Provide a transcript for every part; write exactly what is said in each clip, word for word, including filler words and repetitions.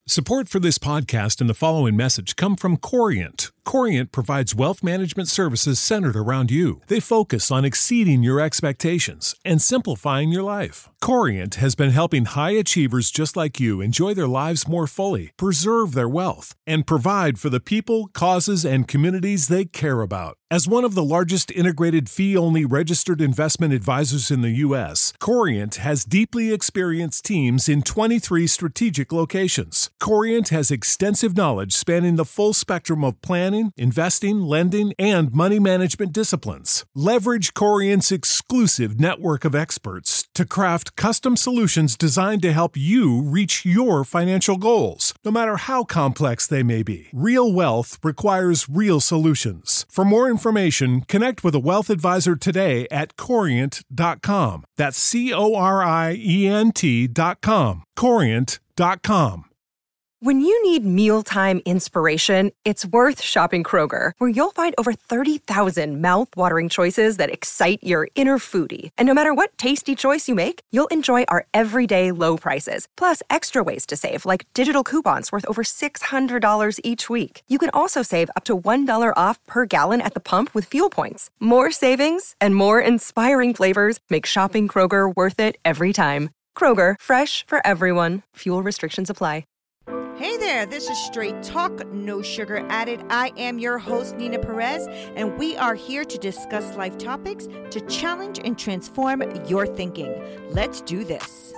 Support for this podcast and the following message come from Corient. Corient provides wealth management services centered around you. They focus on exceeding your expectations and simplifying your life. Corient has been helping high achievers just like you enjoy their lives more fully, preserve their wealth, and provide for the people, causes, and communities they care about. As one of the largest integrated fee-only registered investment advisors in the U S, Corient has deeply experienced teams in twenty-three strategic locations. Corient has extensive knowledge spanning the full spectrum of planning, investing, lending, and money management disciplines. Leverage Corient's exclusive network of experts to craft custom solutions designed to help you reach your financial goals, no matter how complex they may be. Real wealth requires real solutions. For more information, connect with a wealth advisor today at corient dot com. That's C O R I E N T dot com. corient dot com. When you need mealtime inspiration, it's worth shopping Kroger, where you'll find over thirty thousand mouth-watering choices that excite your inner foodie. And no matter what tasty choice you make, you'll enjoy our everyday low prices, plus extra ways to save, like digital coupons worth over six hundred dollars each week. You can also save up to one dollar off per gallon at the pump with fuel points. More savings and more inspiring flavors make shopping Kroger worth it every time. Kroger, fresh for everyone. Fuel restrictions apply. Hey there, this is Straight Talk, no sugar added. I am your host, Nina Perez, and we are here to discuss life topics to challenge and transform your thinking. Let's do this.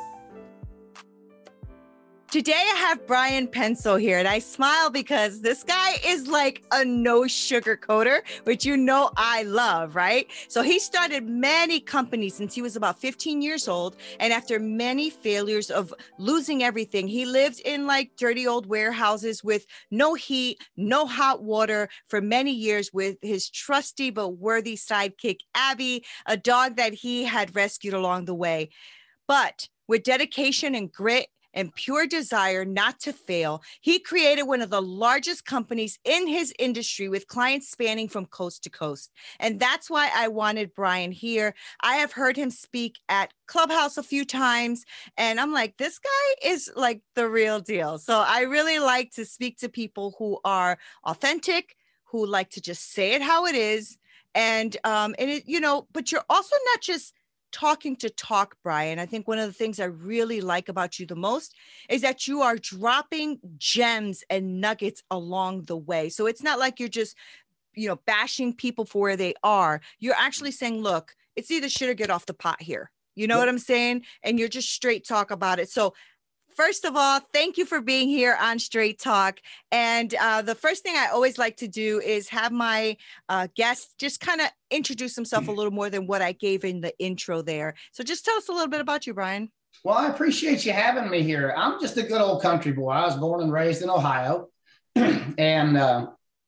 Today I have Brian Pencil here, and I smile because this guy is like a no sugar coater, which you know I love, right? So he started many companies since he was about fifteen years old. And after many failures of losing everything, he lived in like dirty old warehouses with no heat, no hot water for many years with his trusty but worthy sidekick, Abby, a dog that he had rescued along the way. But with dedication and grit, and pure desire not to fail, he created one of the largest companies in his industry with clients spanning from coast to coast. And that's why I wanted Brian here. I have heard him speak at Clubhouse a few times, and I'm like, this guy is like the real deal. So I really like to speak to people who are authentic, who like to just say it how it is. And, um, and it, you know, but you're also not just talking to talk, Brian. I think one of the things I really like about you the most is that you are dropping gems and nuggets along the way. So it's not like you're just, you know, bashing people for where they are. You're actually saying, look, it's either shit or get off the pot here. You know yep. what I'm saying? And you're just straight talk about it. So first of all, thank you for being here on Straight Talk. And uh, the first thing I always like to do is have my uh, guests just kind of introduce himself a little more than what I gave in the intro there. So just tell us a little bit about you, Brian. Well, I appreciate you having me here. I'm just a good old country boy. I was born and raised in Ohio. and uh,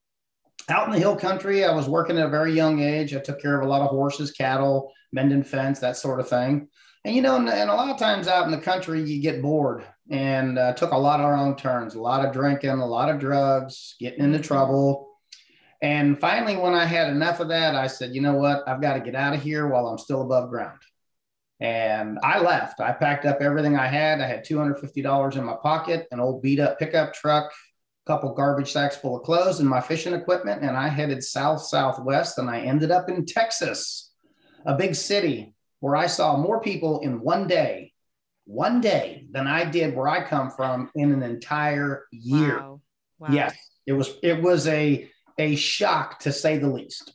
out in the hill country, I was working at a very young age. I took care of a lot of horses, cattle, mending fence, that sort of thing. And, you know, and, and a lot of times out in the country, you get bored, and uh, took a lot of wrong turns, a lot of drinking, a lot of drugs, getting into trouble. And finally, when I had enough of that, I said, you know what, I've got to get out of here while I'm still above ground. And I left. I packed up everything I had. I had two hundred fifty dollars in my pocket, an old beat up pickup truck, a couple garbage sacks full of clothes and my fishing equipment. And I headed south, southwest, and I ended up in Texas, a big city where I saw more people in one day, one day than I did where I come from in an entire year. Wow. Wow. Yes, it was, it was a, a shock to say the least.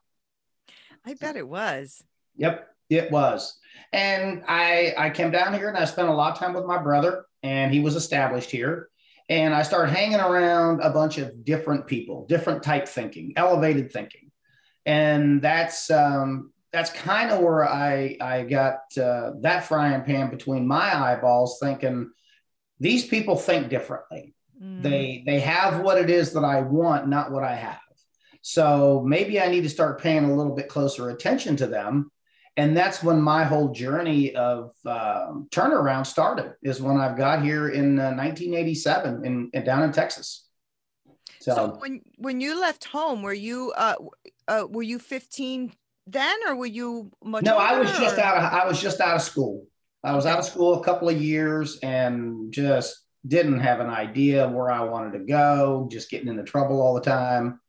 I bet it was. Yep, it was. And I, I came down here and I spent a lot of time with my brother, and he was established here. And I started hanging around a bunch of different people, different type thinking, elevated thinking. And that's, um, that's kind of where I, I got uh, that frying pan between my eyeballs, thinking these people think differently. Mm. They, they have what it is that I want, not what I have. So maybe I need to start paying a little bit closer attention to them. And that's when my whole journey of uh, turnaround started, is when I've got here in uh, nineteen eighty-seven in, in down in Texas. So, so when, when you left home, were you, uh, uh, were you fifteen then, or were you much No, older, I was just or? out of, I was just out of school. I was out of school a couple of years and just didn't have an idea of where I wanted to go, just getting into trouble all the time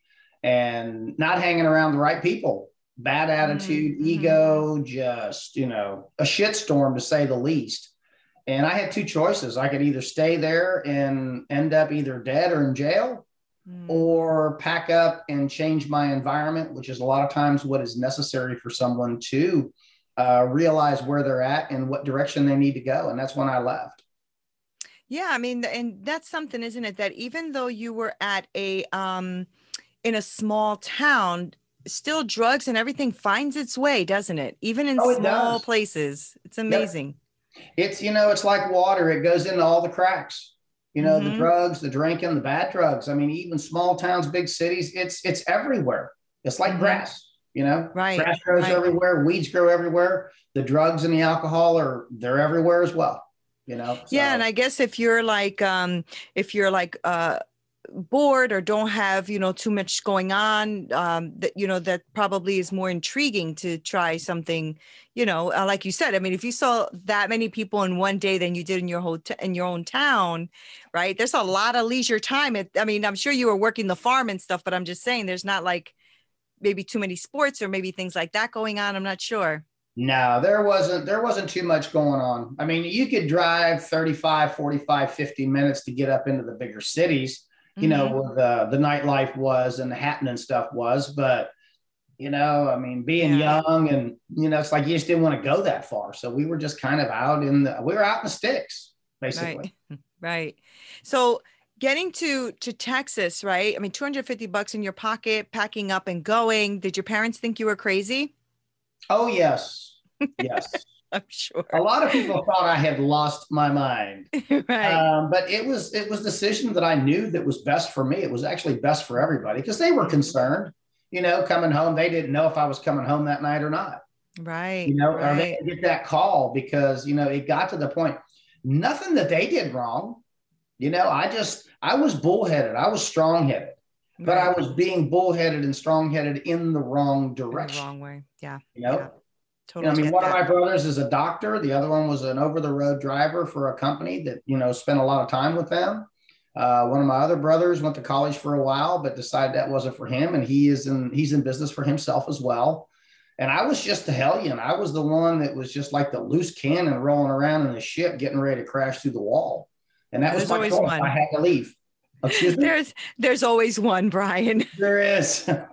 and not hanging around the right people. Bad attitude, mm-hmm. ego, just, you know, a shitstorm to say the least. And I had two choices. I could either stay there and end up either dead or in jail, mm. or pack up and change my environment, which is a lot of times what is necessary for someone to uh, realize where they're at and what direction they need to go. And that's when I left. Yeah, I mean, and that's something, isn't it? That even though you were at a, um, in a small town, still drugs and everything finds its way, doesn't it? Even in oh, small does. places. It's amazing. Yep. It's, you know, it's like water. It goes into all the cracks, you know, mm-hmm. the drugs, the drinking, the bad drugs. I mean, even small towns, big cities, it's, it's everywhere. It's like mm-hmm. grass, you know, right. grass grows right. everywhere. Weeds grow everywhere. The drugs and the alcohol are, they're everywhere as well, you know? So. Yeah. And I guess if you're like, um, if you're like, uh, bored or don't have, you know, too much going on, um, that, you know, that probably is more intriguing to try something, you know, uh, like you said. I mean, if you saw that many people in one day than you did in your hotel, in your own town, right? There's a lot of leisure time. It, I mean, I'm sure you were working the farm and stuff, but I'm just saying there's not like maybe too many sports or maybe things like that going on. I'm not sure. No, there wasn't, there wasn't too much going on. I mean, you could drive thirty-five, forty-five, fifty minutes to get up into the bigger cities, you know, mm-hmm. where the, the nightlife was and the happening stuff was, but, you know, I mean, being yeah. young and, you know, it's like, you just didn't want to go that far. So we were just kind of out in the, we were out in the sticks, basically. Right. Right. So getting to, to Texas, right? I mean, two hundred fifty bucks in your pocket, packing up and going. Did your parents think you were crazy? Oh, yes. Yes. I'm sure. A lot of people thought I had lost my mind. Right. Um, but it was it was a decision that I knew that was best for me. It was actually best for everybody because they were concerned, you know, coming home. They didn't know if I was coming home that night or not. Right. You know, right. or they get that call because, you know, it got to the point, nothing that they did wrong. You know, I just, I was bullheaded. I was strong-headed. Right. But I was being bullheaded and strong-headed in the wrong direction. In the wrong way. Yeah. You know? Yeah. Totally. You know, I mean, one that. of my brothers is a doctor. The other one was an over-the-road driver for a company that, you know, spent a lot of time with them. Uh, one of my other brothers went to college for a while, but decided that wasn't for him. And he is in, he's in business for himself as well. And I was just the hellion. I was the one that was just like the loose cannon rolling around in the ship, getting ready to crash through the wall. And that There's was my choice. I had to leave. Excuse me? There's there's always one, Brian. There is. And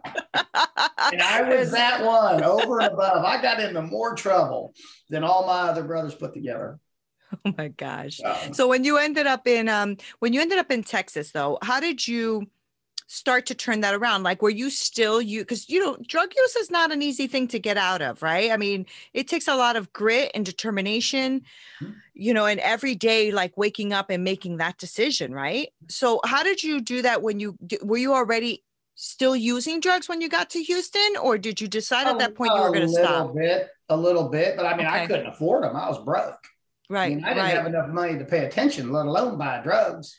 I was that one over and above. I got into more trouble than all my other brothers put together. Oh my gosh. Um, so when you ended up in um when you ended up in Texas though, how did you start to turn that around? Like, were you still you because you know drug use is not an easy thing to get out of, right? I mean, it takes a lot of grit and determination, mm-hmm. you know, and every day like waking up and making that decision, right? So how did you do that when you were you already still using drugs when you got to Houston, or did you decide at that point you were going to stop? A little bit, a little bit, but I mean, okay. I couldn't afford them. I was broke. Right. I mean, I didn't right. have enough money to pay attention, let alone buy drugs.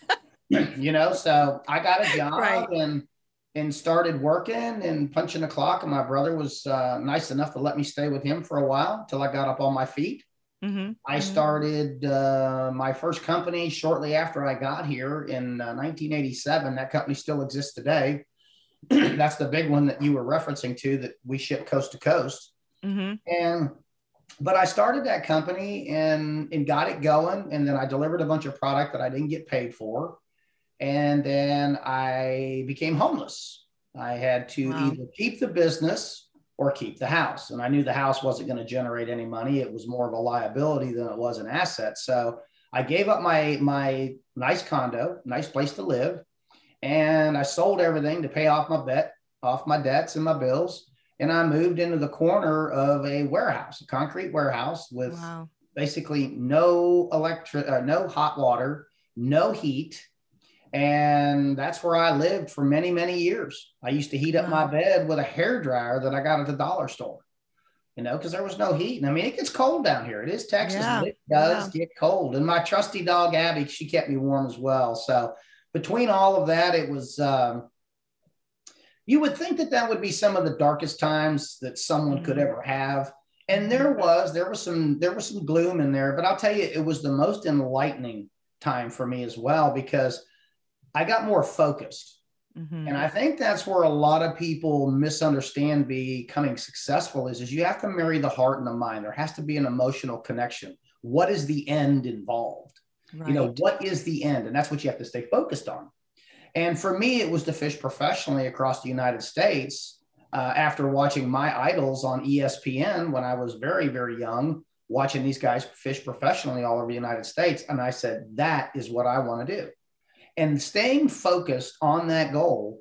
You know, so I got a job right. and and started working and punching the clock. And my brother was uh, nice enough to let me stay with him for a while until I got up on my feet. Mm-hmm. I mm-hmm. started uh, my first company shortly after I got here in uh, nineteen eighty-seven. That company still exists today. That's the big one that you were referencing to that we ship coast to coast. Mm-hmm. And but I started that company and and got it going. And then I delivered a bunch of product that I didn't get paid for. And then I became homeless. I had to wow. either keep the business or keep the house. And I knew the house wasn't going to generate any money. It was more of a liability than it was an asset. So I gave up my, my nice condo, nice place to live. And I sold everything to pay off my bet, off my debts and my bills. And I moved into the corner of a warehouse, a concrete warehouse with wow. basically no electric, uh, no hot water, no heat. And that's where I lived for many, many years. I used to heat up my bed with a hair dryer that I got at the dollar store, you know, because there was no heat. And I mean, it gets cold down here. It is Texas. Yeah, and it does yeah. get cold. And my trusty dog, Abby, she kept me warm as well. So between all of that, it was, um, you would think that that would be some of the darkest times that someone mm-hmm. could ever have. And there was, there was some, there was some gloom in there, but I'll tell you, it was the most enlightening time for me as well, because I got more focused. Mm-hmm. And I think that's where a lot of people misunderstand becoming successful is, is you have to marry the heart and the mind. There has to be an emotional connection. What is the end involved? Right. You know, what is the end? And that's what you have to stay focused on. And for me, it was to fish professionally across the United States uh, after watching my idols on E S P N when I was very, very young, watching these guys fish professionally all over the United States. And I said, that is what I want to do. And staying focused on that goal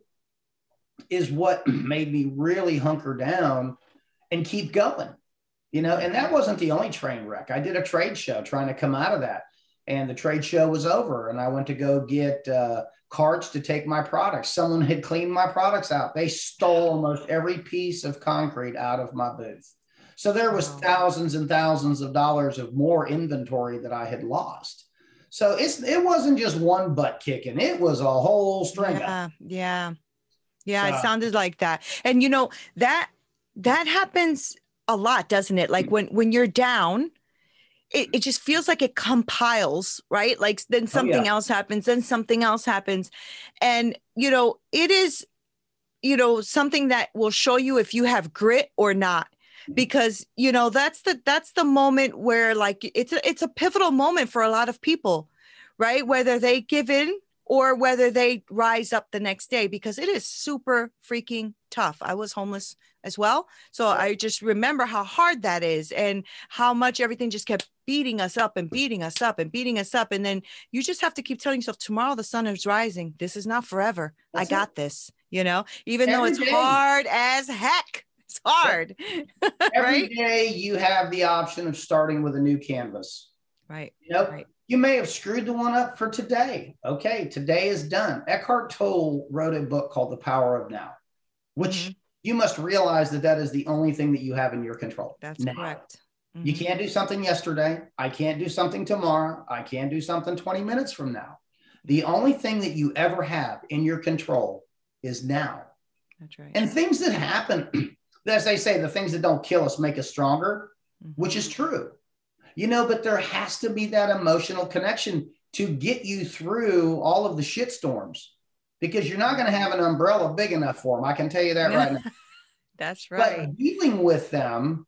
is what made me really hunker down and keep going, you know, and that wasn't the only train wreck. I did a trade show trying to come out of that, and the trade show was over and I went to go get uh, carts to take my products. Someone had cleaned my products out. They stole almost every piece of concrete out of my booth. So there was thousands and thousands of dollars of more inventory that I had lost. So it's it wasn't just one butt kicking. It was a whole string. Yeah, of yeah, yeah. so, it sounded like that. And you know that that happens a lot, doesn't it? Like when when you're down, it, it just feels like it compiles, right? Like then something oh, yeah. else happens, then something else happens, and you know it is, you know, something that will show you if you have grit or not. Because, you know, that's the that's the moment where like it's a, it's a pivotal moment for a lot of people, right? Whether they give in or whether they rise up the next day, because it is super freaking tough. I was homeless as well. So I just remember how hard that is and how much everything just kept beating us up and beating us up and beating us up. And then you just have to keep telling yourself, tomorrow the sun is rising. This is not forever. That's I got it. This, you know, even Every though it's day. hard as heck. It's hard. Every right? day you have the option of starting with a new canvas. Right. You know, right. You may have screwed the one up for today. Okay, today is done. Eckhart Tolle wrote a book called The Power of Now, which mm-hmm. you must realize that that is the only thing that you have in your control. That's now. correct. Mm-hmm. You can't do something yesterday. I can't do something tomorrow. I can't do something twenty minutes from now. The only thing that you ever have in your control is now. That's right. And things that happen, as they say, the things that don't kill us make us stronger, mm-hmm. which is true. You know, but there has to be that emotional connection to get you through all of the shit storms, because you're not going to have an umbrella big enough for them. I can tell you that right now. That's right. But dealing with them,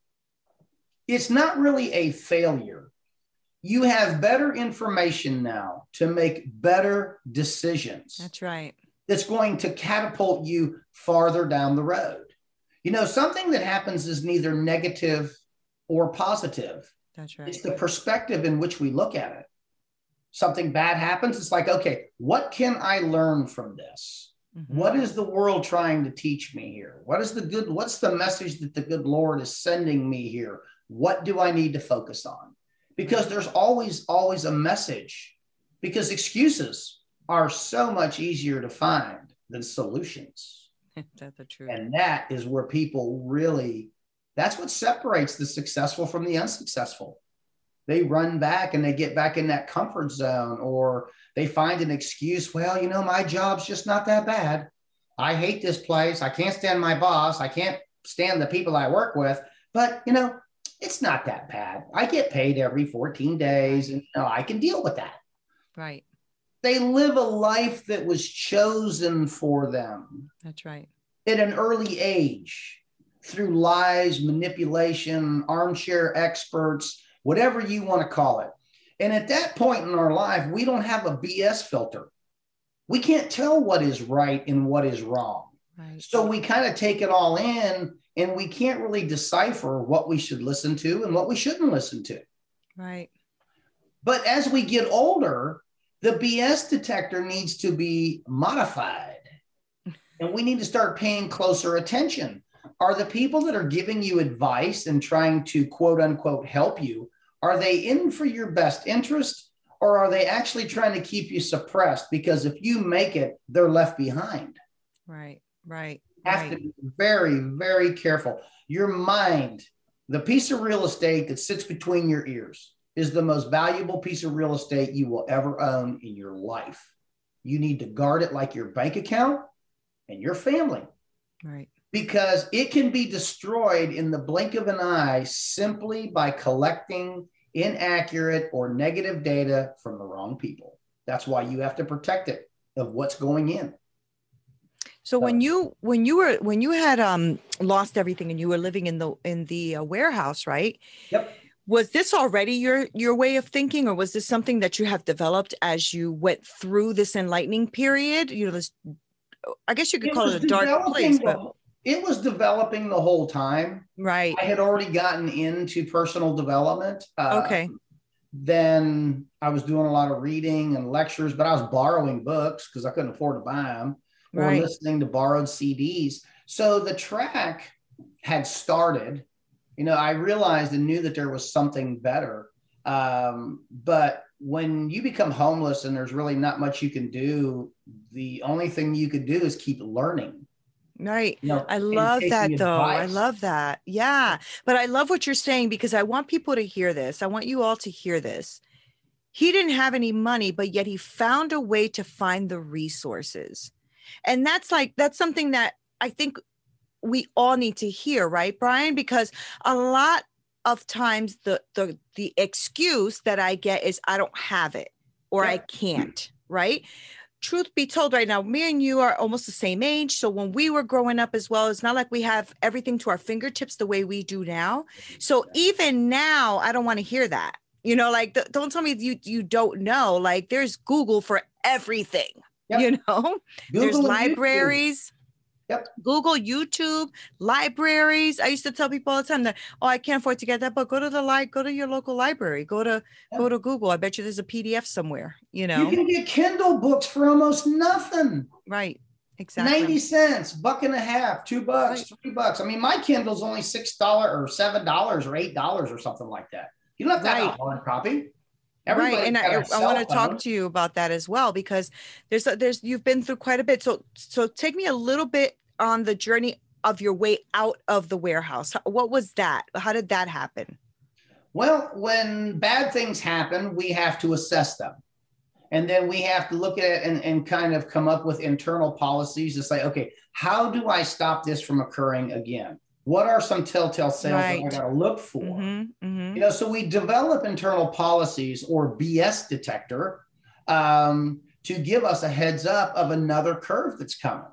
it's not really a failure. You have better information now to make better decisions. That's right. That's going to catapult you farther down the road. You know, something that happens is neither negative or positive. That's right. It's the perspective in which we look at it. Something bad happens. It's like, okay, what can I learn from this? Mm-hmm. What is the world trying to teach me here? What is the good? What's the message that the good Lord is sending me here? What do I need to focus on? Because there's always, always a message, because excuses are so much easier to find than solutions. That's the truth. And that is where people really, that's what separates the successful from the unsuccessful. They run back and they get back in that comfort zone, or they find an excuse. Well, you know, my job's just not that bad. I hate this place. I can't stand my boss. I can't stand the people I work with, but you know, it's not that bad. I get paid every fourteen days and you know, I can deal with that. Right. They live a life that was chosen for them. That's right. At an early age, through lies, manipulation, armchair experts, whatever you want to call it. And at that point in our life, we don't have a B S filter. We can't tell what is right and what is wrong. Right. So we kind of take it all in, and we can't really decipher what we should listen to and what we shouldn't listen to. Right. But as we get older, the B S detector needs to be modified. And we need to start paying closer attention. Are the people that are giving you advice and trying to quote unquote help you, are they in for your best interest, or are they actually trying to keep you suppressed? Because if you make it, they're left behind. Right, right. You have right. to be very, very careful. Your mind, the piece of real estate that sits between your ears, is the most valuable piece of real estate you will ever own in your life. You need to guard it like your bank account and your family. Right. Because it can be destroyed in the blink of an eye simply by collecting inaccurate or negative data from the wrong people. That's why you have to protect it of what's going in. So when you when you were when you had um lost everything and you were living in the in the uh, warehouse, right? Yep. Was this already your your way of thinking, or was this something that you have developed as you went through this enlightening period? You know, this, I guess you could It call was it a dark place, developing but the, it was developing the whole time. right. I had already gotten into personal development. Uh, Okay. Then I was doing a lot of reading and lectures, but I was borrowing books because I couldn't afford to buy them, or Right. listening to borrowed C Ds. So the track had started. You know, I realized and knew that there was something better. Um, but when you become homeless and there's really not much you can do, the only thing you could do is keep learning. Right. You know, I and love taking that though. I advice. love that. Yeah. But I love what you're saying, because I want people to hear this. I want you all to hear this. He didn't have any money, but yet he found a way to find the resources. And that's like, that's something that I think we all need to hear, right, Brian? Because a lot of times the the the excuse that I get is I don't have it, or Yeah. I can't, right? Truth be told, right now, me and you are almost the same age. So when we were growing up as well, it's not like we have everything to our fingertips the way we do now. So even now, I don't want to hear that. You know, like, th- don't tell me you you don't know. Like, there's Google for everything. Yep. You know, there's Google and YouTube. libraries. Yep. Google, YouTube, libraries. I used to tell people all the time that, oh, I can't afford to get that, but go to the li- go to your local library. Go to Yeah. go to Google. I bet you there's a P D F somewhere. You know, You can get Kindle books for almost nothing. right? Exactly. ninety cents, buck and a half, two bucks, Right. three bucks. I mean, my Kindle's only six dollars or seven dollars or eight dollars or something like that. You don't have to have Right. a hard copy. Right. Everybody's And got I, a I cell want to talk phone. to you about that as well, because there's a, there's you've been through quite a bit. So so take me a little bit on the journey of your way out of the warehouse. What was that? How did that happen? Well, when bad things happen, we have to assess them. And then we have to look at it and, and kind of come up with internal policies to say, okay, how do I stop this from occurring again? What are some telltale signs Right. that I got to look for? Mm-hmm, mm-hmm. You know, so we develop internal policies or B S detector um, to give us a heads up of another curve that's coming.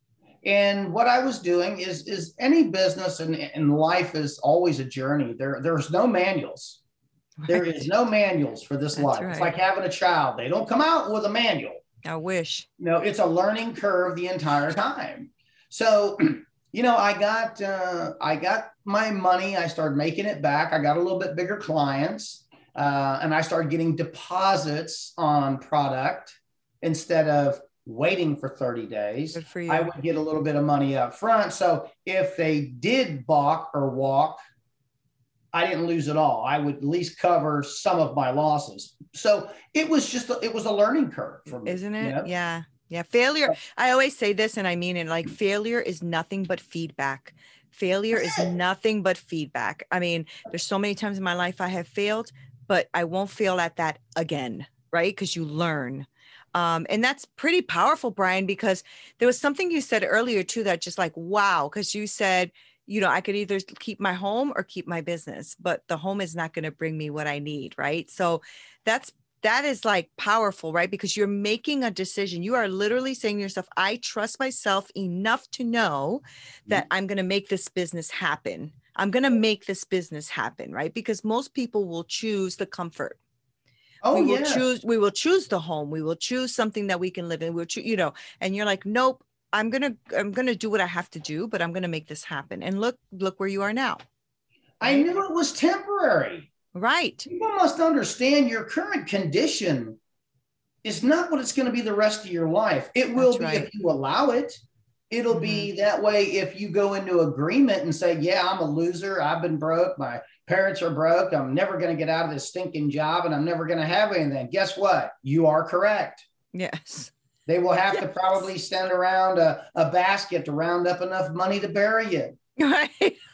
And what I was doing is, is any business and, and life is always a journey. There, there's no manuals. There Right. is no manuals for this That's life. right. It's like having a child. They don't come out with a manual. I wish. You know, it's a learning curve the entire time. So, you know, I got uh, I got my money. I started making it back. I got a little bit bigger clients, uh, and I started getting deposits on product instead of waiting for thirty days. Good for you. I would get a little bit of money up front. So if they did balk or walk, I didn't lose it all. I would at least cover some of my losses. So it was just, a, it was a learning curve for me. Isn't it? you know? Yeah. Yeah. Failure. I always say this, and I mean it, like, failure is nothing but feedback. Failure is That's it. nothing but feedback. I mean, there's so many times in my life I have failed, but I won't fail at that again. Right. Because you learn. Um, and that's pretty powerful, Brian, because there was something you said earlier too, that just like, wow. Because you said, you know, I could either keep my home or keep my business, but the home is not going to bring me what I need. Right. So that's, that is like powerful, right? Because you're making a decision. You are literally saying to yourself, I trust myself enough to know that I'm going to make this business happen. I'm going to make this business happen. Right. Because most people will choose the comfort. Oh, we will yeah. choose, we will choose the home. We will choose something that we can live in. We'll choose, you know, and you're like, nope, I'm going to, I'm going to do what I have to do, but I'm going to make this happen. And look, look where you are now. I knew it was temporary. Right. People must understand your current condition is not what it's going to be the rest of your life. It will That's be right. if you allow it. It'll Mhm. be that way if you go into agreement and say, yeah, I'm a loser. I've been broke. My parents are broke. I'm never going to get out of this stinking job and I'm never going to have anything. Guess what? You are correct. Yes. They will have to Yes. probably send around a, a basket to round up enough money to bury you. Right.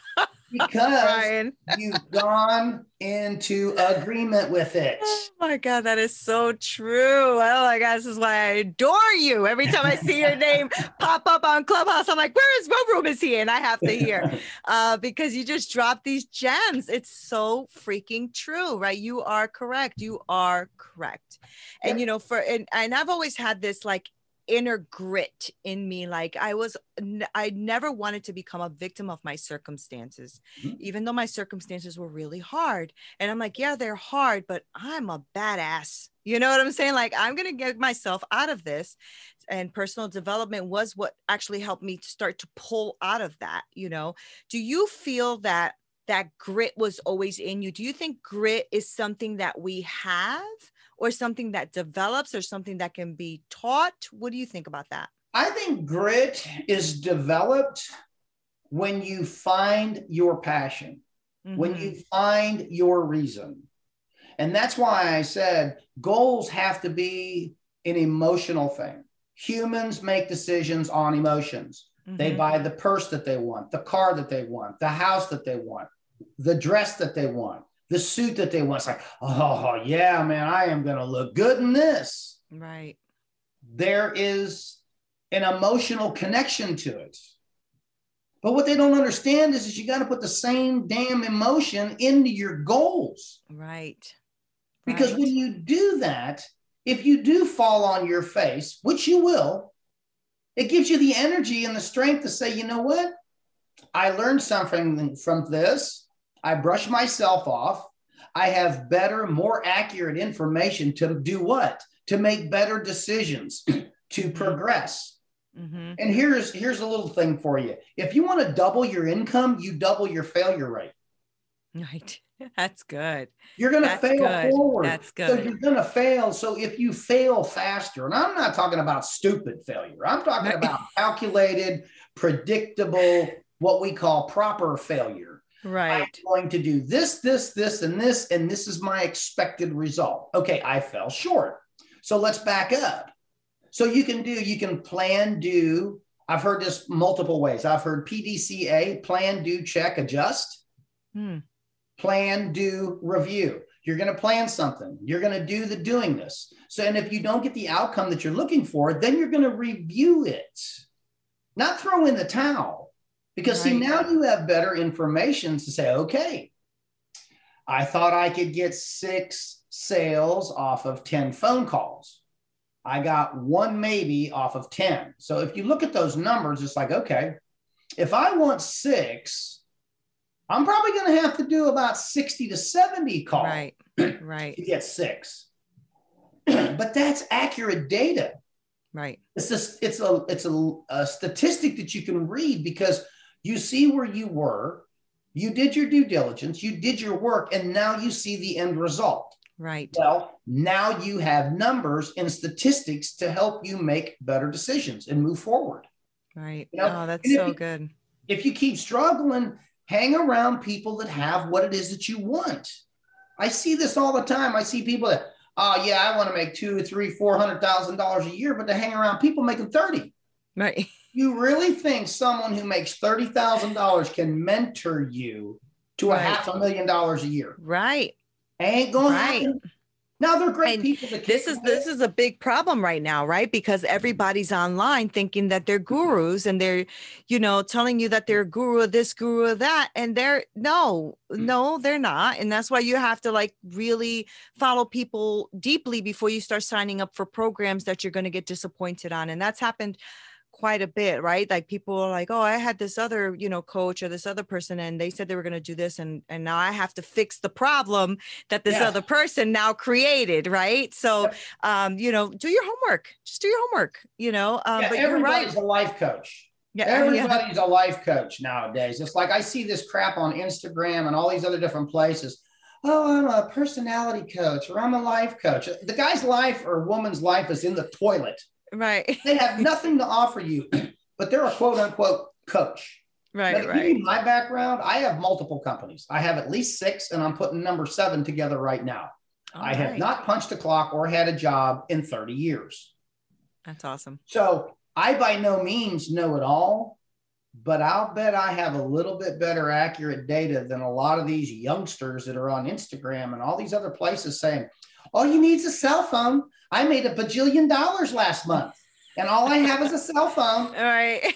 Because Brian. you've gone into agreement with it. Oh my God, that is so true. Oh my God, this is why I adore you. Every time I see your name pop up on Clubhouse, I'm like, where is, what room is he in? I have to hear uh, because you just dropped these gems. It's so freaking true, right? You are correct. You are correct. And, you know, for, and, and I've always had this like inner grit in me. Like I was, I never wanted to become a victim of my circumstances, mm-hmm. even though my circumstances were really hard. And I'm like, yeah, they're hard, but I'm a badass. You know what I'm saying? Like, I'm going to get myself out of this. And personal development was what actually helped me to start to pull out of that. You know, do you feel that that grit was always in you? Do you think grit is something that we have, or something that develops, or something that can be taught? What do you think about that? I think grit is developed when you find your passion, mm-hmm. when you find your reason. And that's why I said goals have to be an emotional thing. Humans make decisions on emotions. Mm-hmm. They buy the purse that they want, the car that they want, the house that they want, the dress that they want, the suit that they want. It's like, oh yeah, man, I am going to look good in this. Right. There is an emotional connection to it. But what they don't understand is, is you got to put the same damn emotion into your goals. Right. Because right. when you do that, if you do fall on your face, which you will, it gives you the energy and the strength to say, you know what? I learned something from this. I brush myself off. I have better, more accurate information to do what? To make better decisions, to progress. Mm-hmm. And here's, here's a little thing for you. If you want to double your income, you double your failure rate. Right. That's good. You're going to fail good. forward. That's good. So you're going to fail. So if you fail faster, and I'm not talking about stupid failure. I'm talking about calculated, predictable, what we call proper failure. Right. I'm going to do this, this, this, and this, and this is my expected result. Okay, I fell short. So let's back up. So you can do, you can plan, do, I've heard this multiple ways. I've heard P D C A, plan, do, check, adjust. Hmm. Plan, do, review. You're going to plan something. You're going to do the doing this. So, and if you don't get the outcome that you're looking for, then you're going to review it, not throw in the towel. Because right. see, now you have better information to say, okay, I thought I could get six sales off of ten phone calls. I got one maybe off of ten. So if you look at those numbers, it's like, okay, if I want six, I'm probably going to have to do about sixty to seventy calls right. Right. to get six. But that's accurate data. Right. It's just, it's a, it's a, a statistic that you can read because you see where you were, you did your due diligence, you did your work, and now you see the end result. Right. Well, now you have numbers and statistics to help you make better decisions and move forward. Right. You know? Oh, that's so you, good. If you keep struggling, hang around people that have what it is that you want. I see this all the time. I see people that, oh yeah, I want to make two, three, four hundred thousand dollars a year, but they hang around people making thirty. Right. You really think someone who makes thirty thousand dollars can mentor you to a right. half a million dollars a year? Right. Ain't going right. to happen. Now they're great and people. That this is this is a big problem right now, right? Because everybody's online thinking that they're gurus and they're, you know, telling you that they're guru of this, guru of that. And they're no, no, they're not. And that's why you have to like really follow people deeply before you start signing up for programs that you're going to get disappointed on. And that's happened quite a bit, right? Like people are like, oh, I had this other, you know, coach or this other person, and they said they were going to do this. And, and now I have to fix the problem that this yeah. other person now created. Right. So, yep. um, you know, do your homework, just do your homework, you know, um, yeah, but you're everybody's right. a life coach. Yeah, everybody's yeah. a life coach nowadays. It's like, I see this crap on Instagram and all these other different places. Oh, I'm a personality coach or I'm a life coach. The guy's life or woman's life is in the toilet. Right. They have nothing to offer you, but they're a quote unquote coach. Right. Now, to right. give you my background, I have multiple companies. I have at least six, and I'm putting number seven together right now. All I right. have not punched a clock or had a job in thirty years. That's awesome. So I by no means know it all, but I'll bet I have a little bit better accurate data than a lot of these youngsters that are on Instagram and all these other places saying, all you need is a cell phone. I made a bajillion dollars last month and all I have is a cell phone. All right.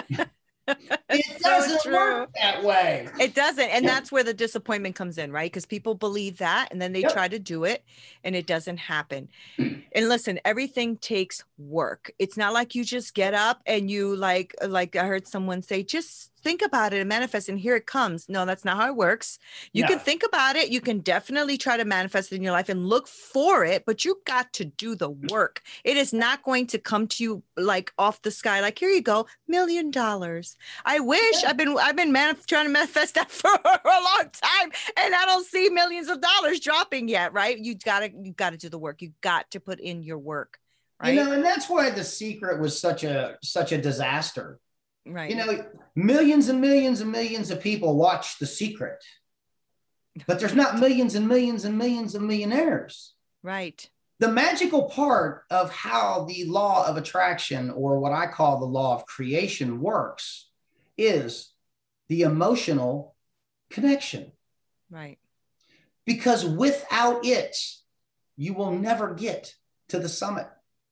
It doesn't so work that way. It doesn't. And that's where the disappointment comes in, right? Because people believe that and then they yep. try to do it and it doesn't happen. And listen, everything takes work. It's not like you just get up and you like, like I heard someone say, just think about it and manifest and here it comes. No, that's not how it works. You no. can think about it. You can definitely try to manifest it in your life and look for it, but you got to do the work. It is not going to come to you like off the sky. Like, here you go, million dollars. I wish yeah. I've been, I've been manif- trying to manifest that for a long time and I don't see millions of dollars dropping yet. Right. You gotta, you gotta do the work. You got to put in your work. Right. You know, and that's why The Secret was such a, such a disaster. Right. You know, millions and millions and millions of people watch The Secret, but there's not millions and millions and millions of millionaires. Right. The magical part of how the law of attraction, or what I call the law of creation, works is the emotional connection. Right. Because without it, you will never get to the summit.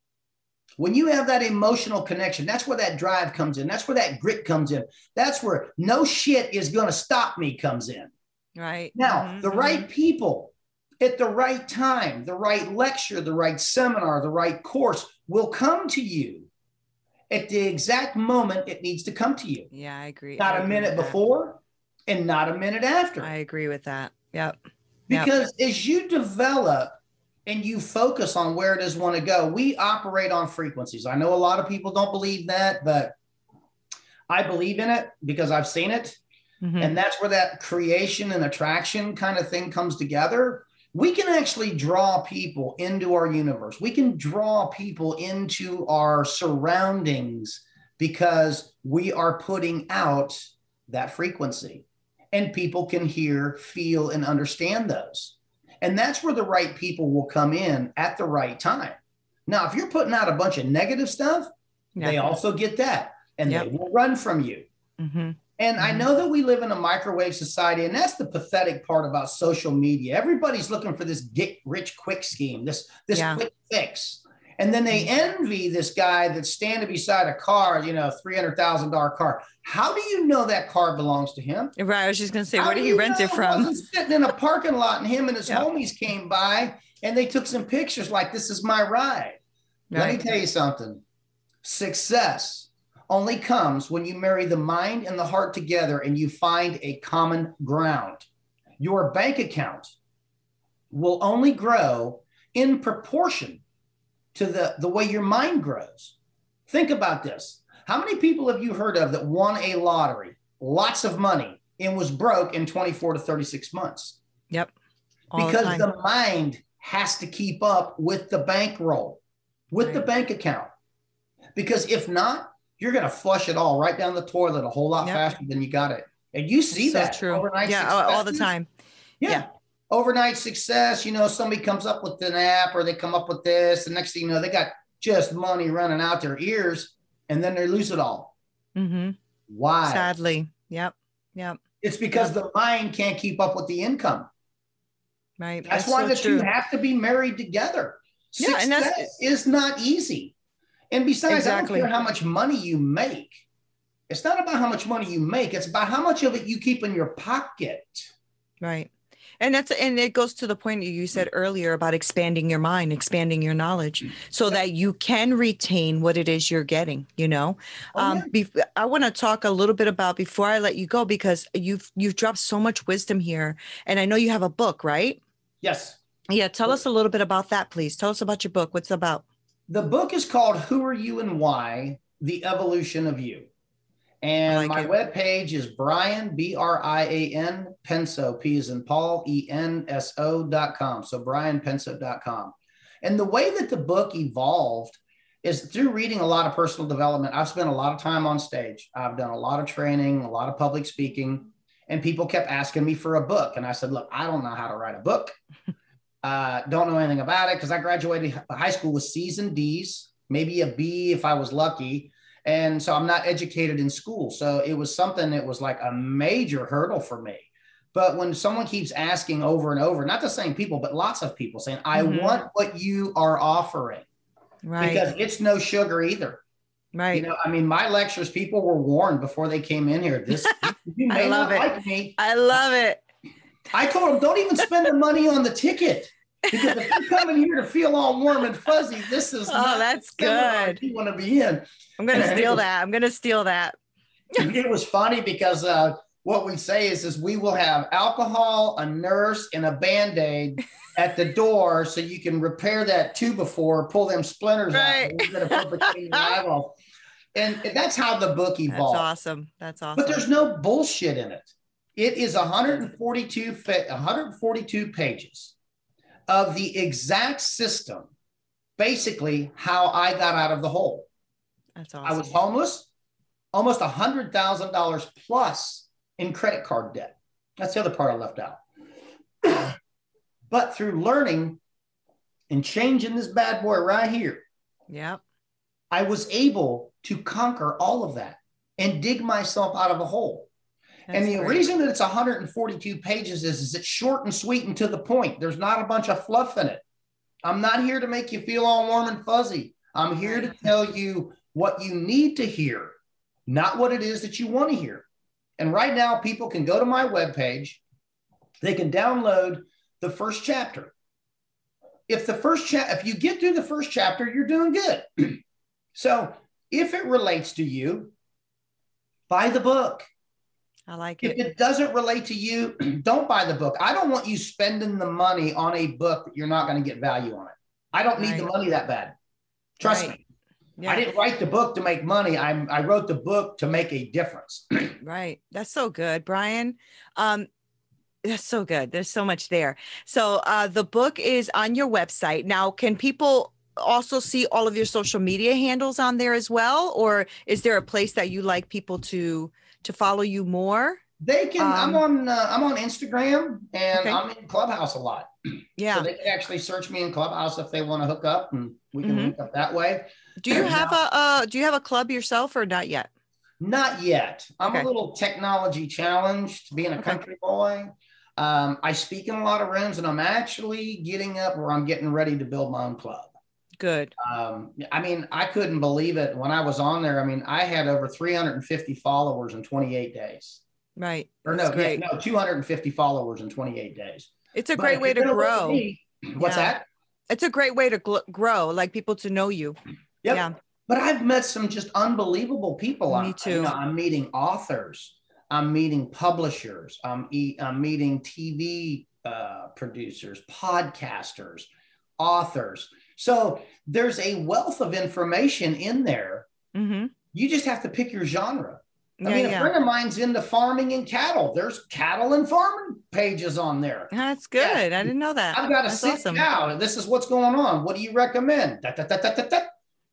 When you have that emotional connection, that's where that drive comes in. That's where that grit comes in. That's where no shit is going to stop me comes in. Right. Now, mm-hmm. the right people at the right time, the right lecture, the right seminar, the right course will come to you at the exact moment it needs to come to you. Yeah, I agree. Not I a agree minute before and not a minute after. I agree with that. Yep. Because yep. as you develop and you focus on where it is want to go, we operate on frequencies. I know a lot of people don't believe that, but I believe in it because I've seen it. Mm-hmm. And that's where that creation and attraction kind of thing comes together. We can actually draw people into our universe. We can draw people into our surroundings because we are putting out that frequency and people can hear, feel, and understand those. And that's where the right people will come in at the right time. Now, if you're putting out a bunch of negative stuff, yeah. they also get that and yep. they will run from you. Mm-hmm. And mm-hmm. I know that we live in a microwave society, and that's the pathetic part about social media. Everybody's looking for this get rich quick scheme, this, this yeah. quick fix. And then they envy this guy that's standing beside a car, you know, three hundred thousand dollars car. How do you know that car belongs to him? Right. I was just going to say, How where did he rent it from? He was sitting in a parking lot and him and his yep. homies came by and they took some pictures like, this is my ride. Right. Let me tell you something. Success only comes when you marry the mind and the heart together and you find a common ground. Your bank account will only grow in proportion to the, the way your mind grows. Think about this. How many people have you heard of that won a lottery, lots of money, and was broke in twenty-four to thirty-six months? Yep. All because the, the mind has to keep up with the bankroll, with right. the bank account. Because if not, you're going to flush it all right down the toilet a whole lot yep. faster than you got it. And you see so that true. overnight yeah, success. all the time. Yeah. yeah. Overnight success, you know, somebody comes up with an app or they come up with this. And next thing you know, they got just money running out their ears and then they lose it all. Mm-hmm. Why? Sadly. Yep. Yep. It's because yep. the mind can't keep up with the income. Right. That's, that's why so the true. two have to be married together. Yeah, success and that's is not easy. And besides, exactly. I don't care how much money you make. It's not about how much money you make. It's about how much of it you keep in your pocket. Right. And that's, and it goes to the point you said earlier about expanding your mind, expanding your knowledge so yep. that you can retain what it is you're getting, you know. Oh, um, yeah. be, I want to talk a little bit about before I let you go, because you've, you've dropped so much wisdom here. And I know you have a book, right? Yes. Yeah. Tell us a little bit about that, please. Tell us about your book. What's it about? The book is called Who Are You and Why? The Evolution of You. And like my it. webpage is Brian, B R I A N, Penso, P as in Paul, E N S O dot com. So brian penso dot com. And the way that the book evolved is through reading a lot of personal development. I've spent a lot of time on stage. I've done a lot of training, a lot of public speaking, and people kept asking me for a book. And I said, look, I don't know how to write a book. Uh, don't know anything about it because I graduated high school with C's and D's, maybe a B if I was lucky. And so I'm not educated in school. So it was something that was like a major hurdle for me. But when someone keeps asking over and over, not the same people, but lots of people saying, I mm-hmm. want what you are offering. Right. Because it's no sugar either. Right. You know, I mean, my lectures, people were warned before they came in here. This, you may I love not it. like me. I love it. I told them, don't even spend the money on the ticket. Because if you're coming here to feel all warm and fuzzy, this is oh, not that's good. You want to be in. I'm going to steal was, that. I'm going to steal that. It was funny because uh, what we say is, is we will have alcohol, a nurse, and a Band-Aid at the door so you can repair that two before, pull them splinters right. out. We're going to put the eyeball. And that's how the book evolved. That's awesome. That's awesome. But there's no bullshit in it. It is one hundred forty-two, one hundred forty-two pages of the exact system, basically how I got out of the hole. That's awesome. I was homeless, almost one hundred thousand dollars plus in credit card debt. That's the other part I left out. But through learning and changing this bad boy right here, yeah, I was able to conquer all of that and dig myself out of a hole. That's and the great. reason that it's one hundred forty-two pages is, is it's short and sweet and to the point. There's not a bunch of fluff in it. I'm not here to make you feel all warm and fuzzy. I'm here to tell you what you need to hear, not what it is that you want to hear. And right now, people can go to my webpage. They can download the first chapter. If the first cha- if you get through the first chapter, you're doing good. So if it relates to you, buy the book. I like it. If it doesn't relate to you, don't buy the book. I don't want you spending the money on a book that you're not going to get value on it. I don't need right. the money that bad. Trust right. me. Yeah. I didn't write the book to make money. I, I wrote the book to make a difference. Right. That's so good, Brian. Um, that's so good. There's so much there. So uh, the book is on your website. Now, can people also see all of your social media handles on there as well? Or is there a place that you like people to to follow you more? They can. Um, I'm on. Uh, I'm on Instagram, and okay. I'm in Clubhouse a lot. Yeah. So they can actually search me in Clubhouse if they want to hook up, and we can mm-hmm. link up that way. Do you have now, a uh, Do you have a club yourself, or not yet? Not yet. I'm okay. a little technology challenged, being a okay. country boy. Um, I speak in a lot of rooms, and I'm actually getting up where I'm getting ready to build my own club. Good. Um, I mean, I couldn't believe it when I was on there. I mean, I had over three hundred fifty followers in twenty-eight days. Right. Or no, yeah, no, two hundred fifty followers in twenty-eight days. It's a but great way to grow. Me, what's yeah. that? It's a great way to gl- grow, like people to know you. Yep. Yeah. But I've met some just unbelievable people. Me I'm, too. You know, I'm meeting authors. I'm meeting publishers. I'm, e- I'm meeting T V uh, producers, podcasters, authors. So there's a wealth of information in there. Mm-hmm. You just have to pick your genre. I yeah, mean, yeah. a friend of mine's into farming and cattle. There's cattle and farming pages on there. That's good. Yeah. I didn't know that. I've got a That's sick awesome. cow. This is what's going on. What do you recommend? Da, da, da, da, da, da.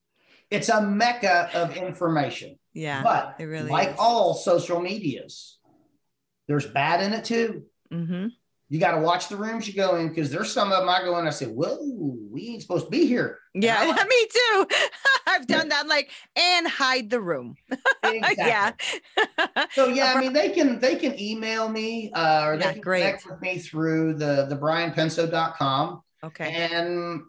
It's a mecca of information. Yeah, but it really like is. all social medias, there's bad in it too. Mm-hmm. You got to watch the rooms you go in, because there's some of them I go in and I say, whoa, we ain't supposed to be here. Yeah, like, me too. I've done that. I'm like, and hide the room. Exactly. Yeah. So yeah, I mean, they can they can email me uh, or they yeah, can great. connect with me through the the brian penso dot com. Okay. And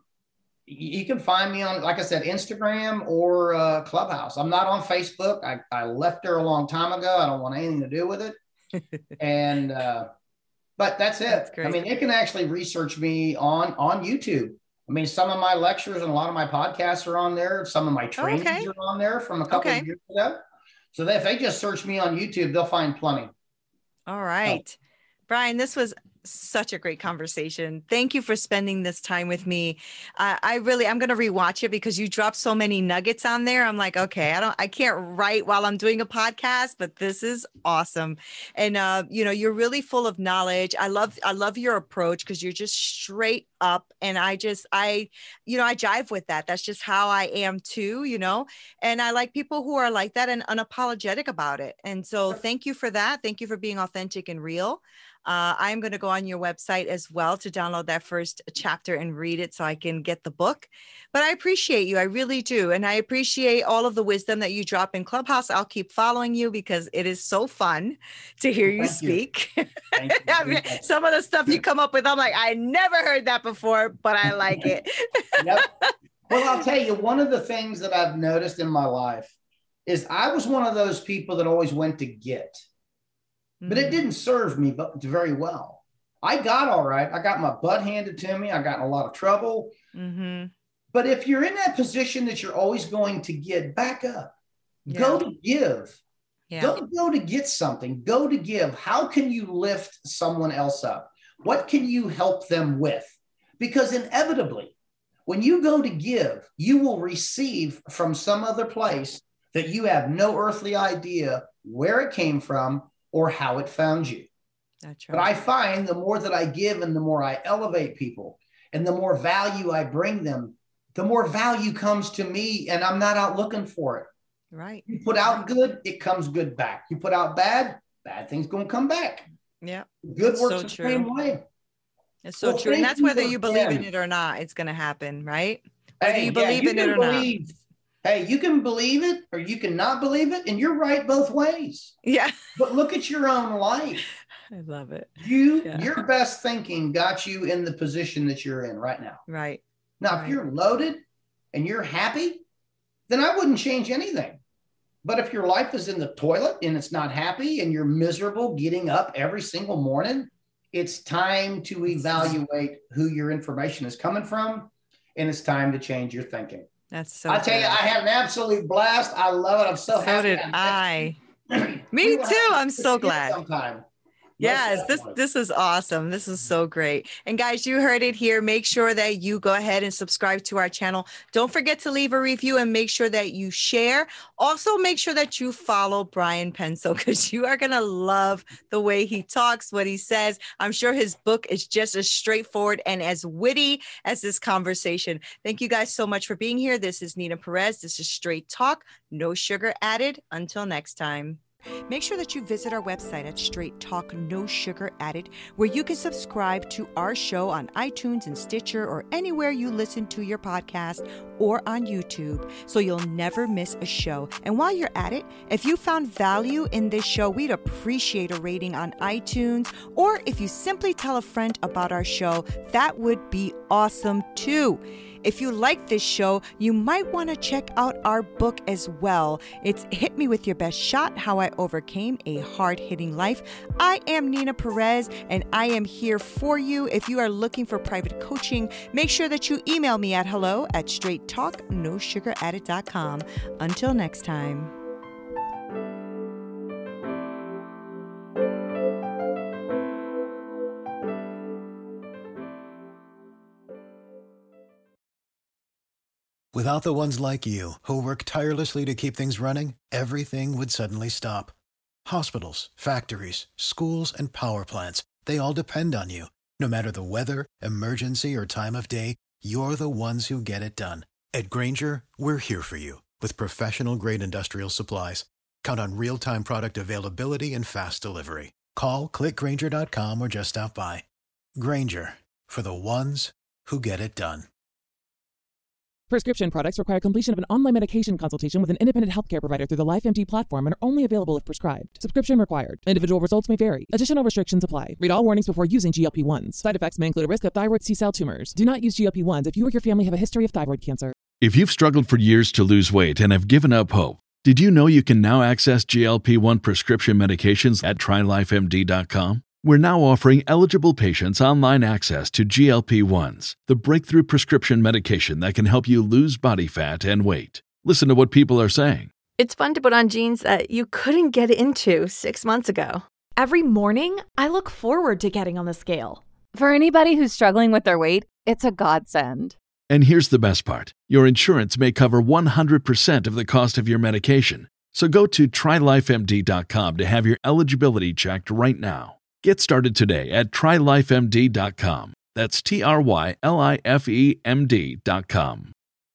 you can find me on, like I said, Instagram or uh, Clubhouse. I'm not on Facebook. I, I left there a long time ago. I don't want anything to do with it. and uh, But that's it. That's I mean, they can actually research me on, on YouTube. I mean, some of my lectures and a lot of my podcasts are on there. Some of my trainings okay. are on there from a couple okay. of years ago. So that if they just search me on YouTube, they'll find plenty. All right. So, Brian, this was such a great conversation. Thank you for spending this time with me. Uh, I really, I'm going to rewatch it because you dropped so many nuggets on there. I'm like, okay, I don't, I can't write while I'm doing a podcast, but this is awesome. And, uh, you know, you're really full of knowledge. I love, I love your approach because you're just straight up. And I just, I, you know, I jive with that. That's just how I am too, you know, and I like people who are like that and unapologetic about it. And so thank you for that. Thank you for being authentic and real. Uh, I'm going to go go on your website as well to download that first chapter and read it so I can get the book. But I appreciate you. I really do. And I appreciate all of the wisdom that you drop in Clubhouse. I'll keep following you because it is so fun to hear you Thank speak. You. Thank you. I mean, some of the stuff you come up with, I'm like, I never heard that before, but I like it. Yep. Well, I'll tell you, one of the things that I've noticed in my life is I was one of those people that always went to get, but it didn't serve me very well. I got all right. I got my butt handed to me. I got in a lot of trouble. Mm-hmm. But if you're in that position that you're always going to get, back up. Yeah. Go to give. Yeah. Don't go to get something. Go to give. How can you lift someone else up? What can you help them with? Because inevitably, when you go to give, you will receive from some other place that you have no earthly idea where it came from or how it found you. That's right. But I find the more that I give and the more I elevate people and the more value I bring them, the more value comes to me, and I'm not out looking for it. Right. You put out good, it comes good back. You put out bad, bad things going to come back. Yeah. Good It's works so the true. same way. It's so Well, true. And thank that's you whether you believe in again. it or not, it's going to happen, right? Whether Hey, you yeah, believe you in it can or not. believe. Hey, you can believe it or you can not believe it, and you're right both ways. Yeah. But look at your own life. I love it. You, Yeah. your best thinking got you in the position that you're in right now. Right. Now, Right. if you're loaded and you're happy, then I wouldn't change anything. But if your life is in the toilet and it's not happy and you're miserable getting up every single morning, it's time to evaluate who your information is coming from, and it's time to change your thinking. That's so I tell you, good. I had an absolute blast. I love it. I'm so, So happy. did I. Me too. I'm so glad. Sometime. Yes, this this is awesome. This is so great. And guys, you heard it here. Make sure that you go ahead and subscribe to our channel. Don't forget to leave a review and make sure that you share. Also, make sure that you follow Brian Penso because you are going to love the way he talks, what he says. I'm sure his book is just as straightforward and as witty as this conversation. Thank you guys so much for being here. This is Nina Perez. This is Straight Talk, no sugar added. Until next time. Make sure that you visit our website at Straight Talk No Sugar Added, where you can subscribe to our show on iTunes and Stitcher or anywhere you listen to your podcast or on YouTube, so you'll never miss a show. And while you're at it, if you found value in this show, we'd appreciate a rating on iTunes, or if you simply tell a friend about our show, that would be awesome too. If you like this show, you might want to check out our book as well. It's Hit Me With Your Best Shot, How I Overcame a Hard-Hitting Life. I am Nina Perez, and I am here for you. If you are looking for private coaching, make sure that you email me at hello at straight talk no sugar added dot com. Until next time. Without the ones like you, who work tirelessly to keep things running, everything would suddenly stop. Hospitals, factories, schools, and power plants, they all depend on you. No matter the weather, emergency, or time of day, you're the ones who get it done. At Grainger, we're here for you with professional-grade industrial supplies. Count on real-time product availability and fast delivery. Call, click Grainger dot com, or just stop by. Grainger, for the ones who get it done. Prescription products require completion of an online medication consultation with an independent healthcare provider through the LifeMD platform and are only available if prescribed. Subscription required. Individual results may vary. Additional restrictions apply. Read all warnings before using G L P ones. Side effects may include a risk of thyroid C-cell tumors. Do not use G L P ones if you or your family have a history of thyroid cancer. If you've struggled for years to lose weight and have given up hope, did you know you can now access G L P one prescription medications at try life M D dot com? We're now offering eligible patients online access to G L P ones, the breakthrough prescription medication that can help you lose body fat and weight. Listen to what people are saying. It's fun to put on jeans that you couldn't get into six months ago. Every morning, I look forward to getting on the scale. For anybody who's struggling with their weight, it's a godsend. And here's the best part. Your insurance may cover one hundred percent of the cost of your medication. So go to try life M D dot com to have your eligibility checked right now. Get started today at try life M D dot com. That's T R Y L I F E M D dot com.